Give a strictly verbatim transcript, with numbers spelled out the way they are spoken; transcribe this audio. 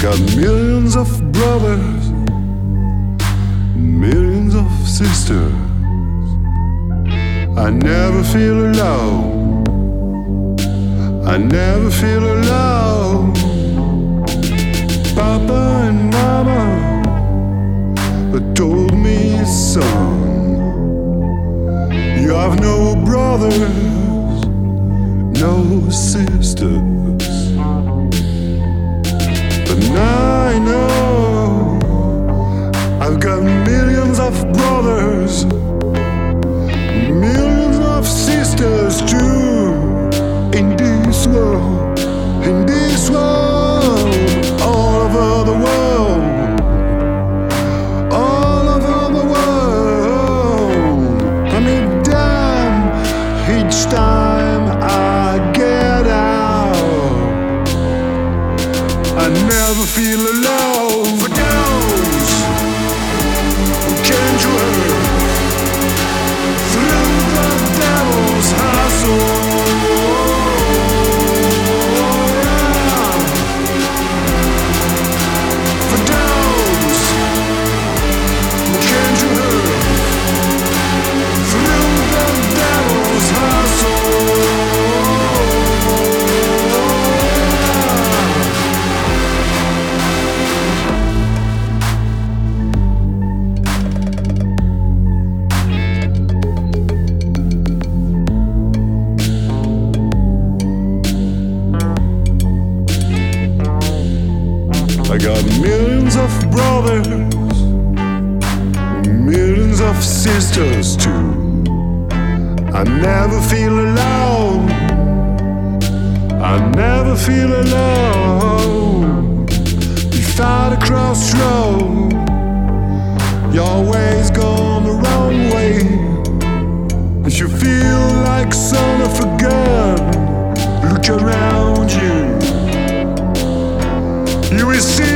got millions of brothers, millions of sisters. I never feel alone, I never feel alone. Papa and Mama told me, son, you have no brothers, no sisters. But now I know I've got millions of brothers, millions of sisters too. In this world, in this world, all over the world, all over the world. I mean, damn, each time I get out, I never feel alone. For those who can't work through the devil's hustle. I got millions of brothers, millions of sisters too. I never feel alone, I never feel alone. You find a crossroad, your way's gone the wrong way, and you feel like son of a gun. Look around you, you will see